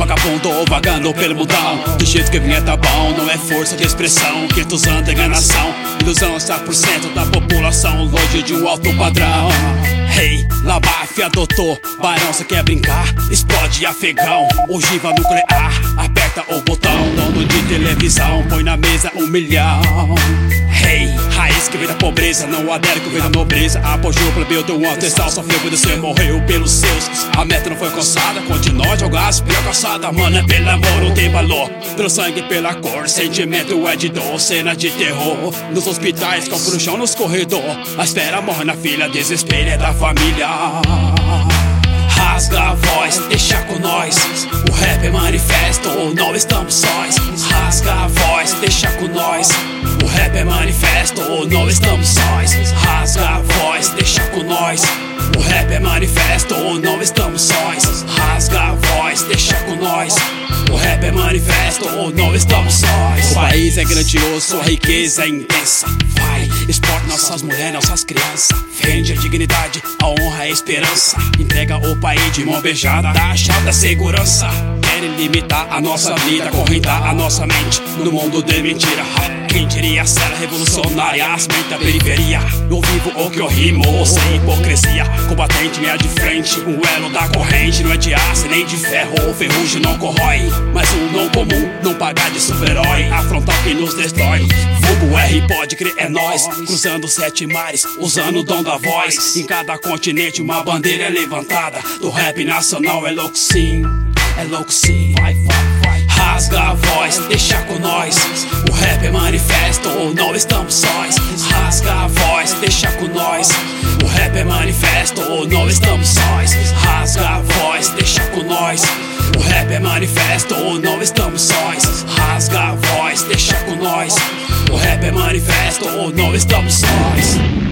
vagabundo vagando pelo mundão. Do jeito que vinha tá bom, não é força de expressão, 500 anos de enganação. Ilusão, 7% da população longe de um alto padrão. Hey, la máfia adotou barão, cê quer brincar? Explode afegão, ogiva nuclear. Aperta o botão, dono de televisão, põe na mesa 1 milhão. Hey, raiz que vem da pobreza, não adere que vem da nobreza. Apogeu plebeu, deu um ancestral, sofreu, obedeceu, morreu pelos seus. A meta não foi alcançada, continua a jogar as pior calçada. Mano, é pelo amor, não tem valor. Pelo sangue, pela cor, sentimento é de dor. Cena de terror, nos hospitais, campo no chão, nos corredor. A espera morre na filha, desespero é da família. Rasga a voz, deixa com nós. O rap é manifesto, não estamos sós. Rasga a voz, deixa com nós. O rap é manifesto, não estamos sós. Rasga a voz, deixa com nós. O rap é manifesto, não estamos sós. Rasga a voz, deixa com nós. O rap é manifesto, não estamos sós. O país é grandioso, sua riqueza é intensa. Vai, exporta nossas mulheres, nossas crianças. Vende a dignidade, a honra, a esperança. Entrega o país de mão beijada, dá a chave da segurança. Querem limitar a nossa vida, correntar a nossa mente no mundo de mentira. Quem diria será revolucionária, as mentes da periferia. Eu vivo o que eu rimo, sem hipocrisia. Combatente linha de frente, um elo da corrente. Não é de aço nem de ferro, o ferrugem não corrói. Mas um não comum, não pagar de super-herói. Afrontar quem nos destrói. Vulgo R, pode crer, é nós. Cruzando 7 mares, usando o dom da voz. Em cada continente uma bandeira é levantada. Do rap nacional é louco sim, é louco sim. Vai, vai, vai. Rasga a voz, deixa com nós. O rap é manifesto, não estamos sós. Rasga a voz, deixa com nós. O rap é manifesto, não estamos sós. Rasga a voz, deixa com nós. O rap é manifesto, não estamos sós. Rasga a voz, deixa com nós. O rap é manifesto, não estamos sós.